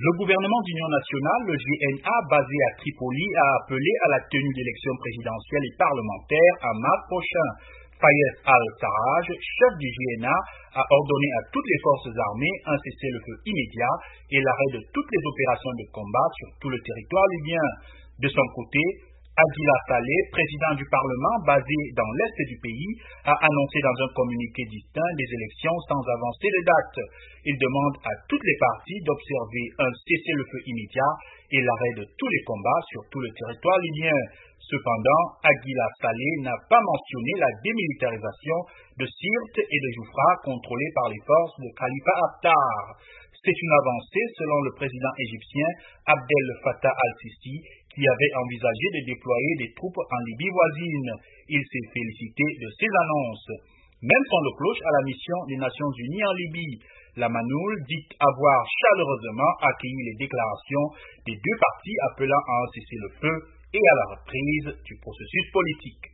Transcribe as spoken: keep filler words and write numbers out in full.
Le gouvernement d'union nationale, le G N A, basé à Tripoli, a appelé à la tenue d'élections présidentielles et parlementaires en mars prochain. Fayez al-Sarraj, chef du G N A, a ordonné à toutes les forces armées un cessez-le-feu immédiat et l'arrêt de toutes les opérations de combat sur tout le territoire libyen. De son côté, Aguila Saleh, président du Parlement basé dans l'est du pays, a annoncé dans un communiqué distinct des élections sans avancer de date. Il demande à toutes les parties d'observer un cessez-le-feu immédiat et l'arrêt de tous les combats sur tout le territoire libyen. Cependant, Aguila Saleh n'a pas mentionné la démilitarisation de Sirte et de Joufra contrôlées par les forces de Khalifa Haftar. C'est une avancée selon le président égyptien Abdel Fattah al-Sisi qui avait envisagé de déployer des troupes en Libye voisine. Il s'est félicité de ces annonces. Même son le cloche à la mission des Nations Unies en Libye. La Manoul dit avoir chaleureusement accueilli les déclarations des deux parties appelant à un cessez-le-feu et à la reprise du processus politique.